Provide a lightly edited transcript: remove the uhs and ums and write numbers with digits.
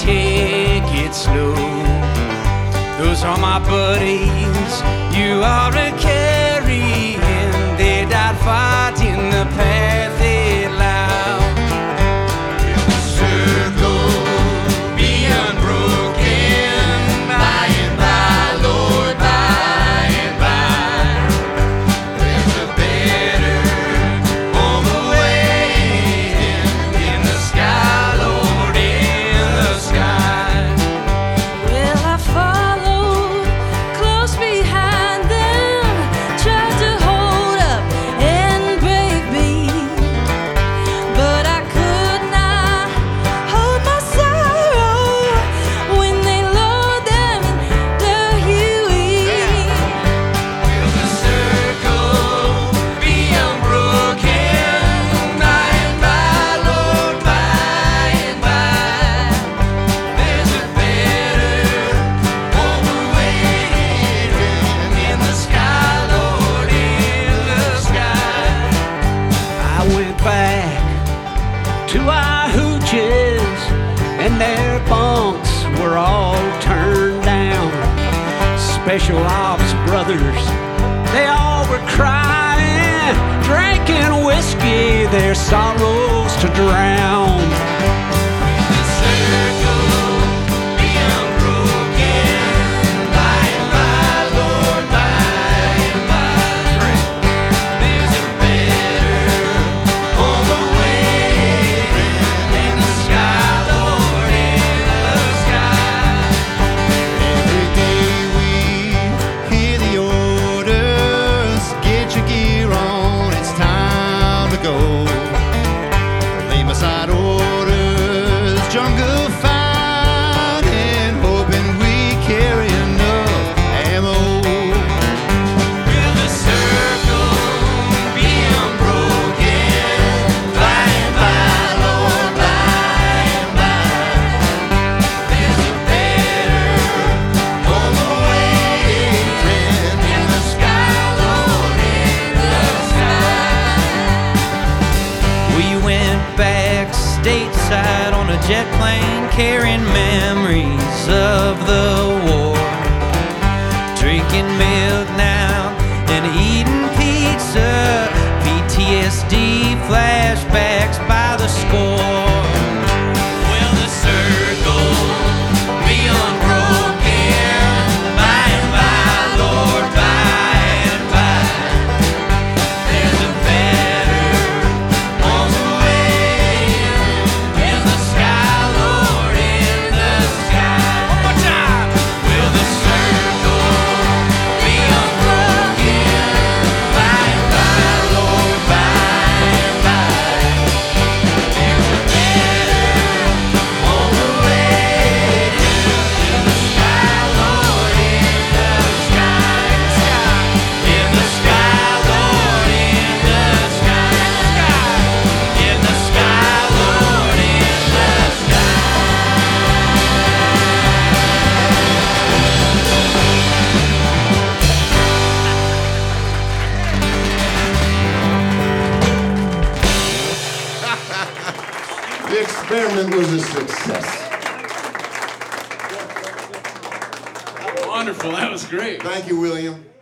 take it slow. Those are my buddies, you are a carrying. They died fighting the path they allowed. Will the circle be unbroken by and by, Lord, by and by? There's a better home awaiting in the sky, Lord, in the sky. Well, I followed close behind them, tried to hold up and brave me, but I could not hold my sorrow when they lowered them in the Huey. Will the circle be unbroken by and by, Lord, by and by? There's a better home awaiting in the sky, Lord, in the sky. I went back to our hooches, and their bunks were all turned down. Special ops brothers, they all were crying, drinking whiskey, their sorrows to drown. The circle be unbroken by and by, Lord, by and by. There's a better home awaiting in the sky, Lord, in the sky. Every day we hear the orders, get your gear on, it's time to go. Lay beside orders, jungle fighting, hoping we carry enough ammo. Will the circle be unbroken by and by, Lord, by and by? There's a better home awaiting in the sky, Lord, in the sky. We went back stateside on a jet plane, carrying memories of the war. Drinking milk now and eating pizza, PTSD flashbacks by the score. Will the circle be unbroken by and by, Lord, by and by? There's a better home awaiting in the sky, Lord, in the sky. One more time. Will the circle be unbroken by and by, Lord, by and by? There's a better home awaiting in the sky, Lord, in the sky, in the sky, Lord, in the sky, in the sky, Lord, in the The experiment was a success. Wonderful, that was great. Thank you, William.